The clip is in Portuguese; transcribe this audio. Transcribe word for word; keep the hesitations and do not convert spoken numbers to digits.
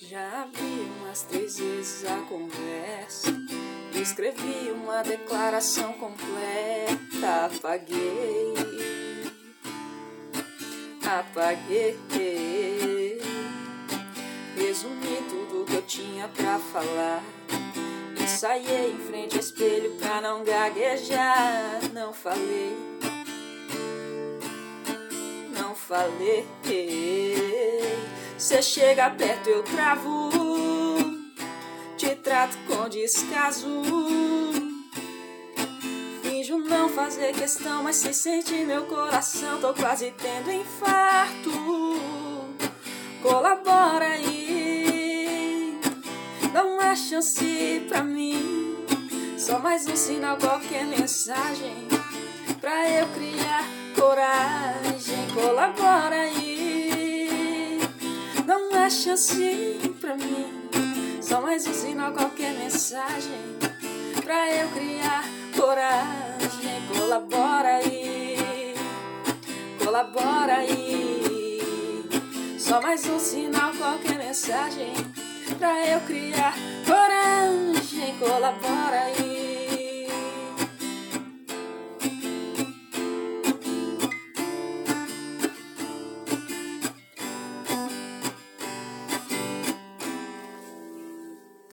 Já abri umas três vezes a conversa, escrevi uma declaração completa, apaguei, apaguei, resumi tudo que eu tinha pra falar, ensaiei em frente ao espelho pra não gaguejar, não falei, não falei. Cê chega perto, eu travo, te trato com descaso, finjo não fazer questão, mas se sente meu coração, tô quase tendo infarto. Colabora aí, dá uma chance pra mim, só mais um sinal, qualquer mensagem pra eu criar coragem. Colabora aí, dá uma chance pra mim, só mais um sinal, qualquer mensagem pra eu criar coragem. Colabora aí, colabora aí, só mais um sinal, qualquer mensagem pra eu criar coragem. Colabora aí.